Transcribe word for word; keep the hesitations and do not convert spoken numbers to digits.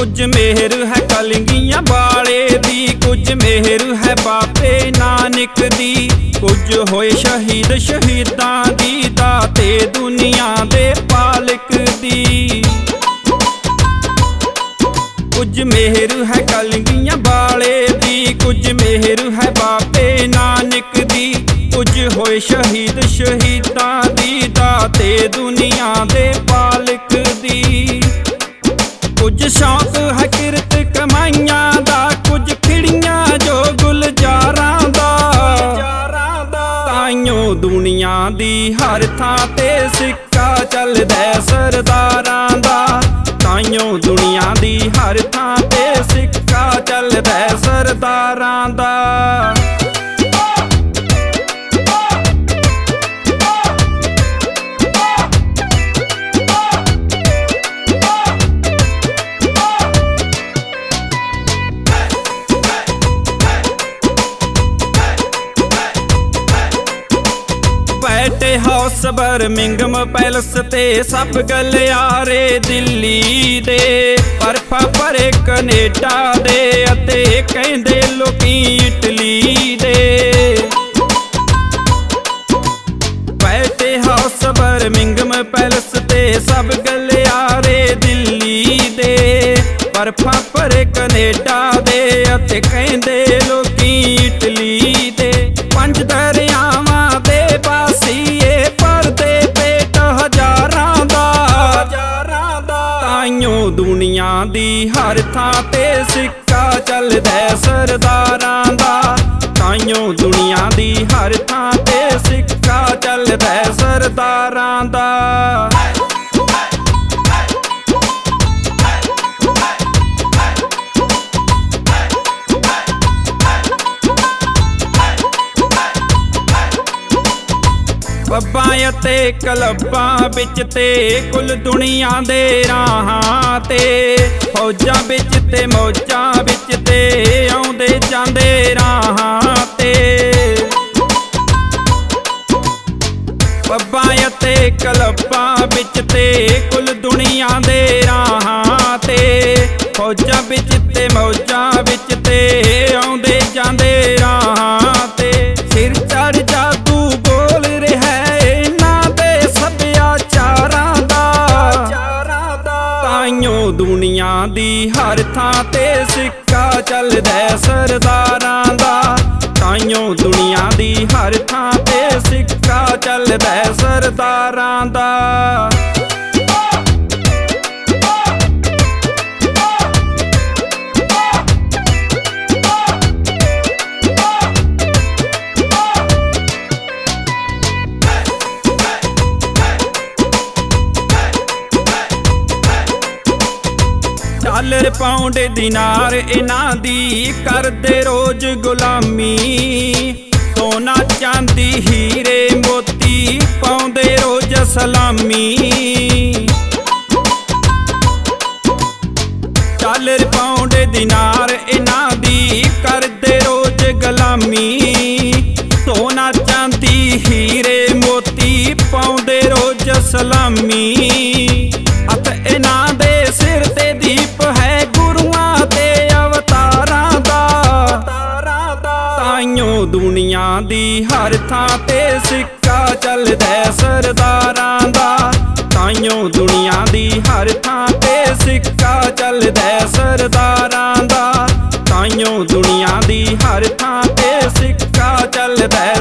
कुछ मेहर है कलगियां वाले दी, कुछ मेहर है बाबे नानक दी। कुछ होए शहीद शहीदां दी, दाते दुनिया दे पालक दी। कुछ मेहर है कलगियां वाले दी, कुछ मेहर है बाबे नानक दी। कुछ होए शहीद शहीदां दी, दाते दुनिया दे पालक दी। कुछ शौक है किरत कमाइयां दा, कुछ खिड़ियां जो गुलजारां दा। ताइयों दुनिया दी हर थां ते सिक्का चलदा सरदारां दा। ताइयों दुनिया दी हर थां ते सिक्का चलदा सरदारां दा। बैठे हाउस बर्मिंघम पैलेस ते सब गलियारे दिल्ली दे। बर्फा भरे कनेडा दे अते कहंदे लोकी इटली दे। बैठे हाउस बर्मिंघम पैलेस ते सब गलियारे दिल्ली दे। बर्फा भरे कनेडा दे अते कहंदे लोकी इटली दे। पंज दरियावां दे बासीए भरदे पेट हजारां दा। ताइयों दुनिया दी हर थां ते सिक्का चलदा सरदारां दा। ताइयों दुनिया दी हर थां ते सिक्का चलदा सरदारां दा। पब्बां ते क्लब्बां बिच ते कुल दुनिया दे राहां ते। फौजां बिच ते मौजां बिच ते आउंदे जांदे राहां ते। पब्बां ते क्लब्बां बिच ते कुल दुनिया दे राहां ते। फौजां बिच ते मौजां बिच ते आउंदे जांदे राहां ते। सिर चढ़ जादू बोल रिहा दुनिया दी हर थां ते सिक्का चलदा सरदारां दा। ताइयों दुनिया दी हर थां ते सिक्का चलदा सरदारां दा। डॉलर पाउंड दिनार इन्हां दी करदे रोज गुलामी। सोना चांदी हीरे मोती पाउंदे रोज सलामी। डॉलर पाउंड दिनार इन्हां दी करदे रोज गुलामी। सोना चांदी हीरे मोती पाउंदे रोज सलामी। अत इन्हां दे सिर ते दीप है गुरुआं ते अवतारां दा। ताइयों दुनिया दी हर थां ते सिक्का चलदा सरदारां दा। ताइयों दुनिया दी हर थां ते सिक्का चलदा सरदारां दा। ताइयों दुनिया दी हर थां ते सिक्का चलदा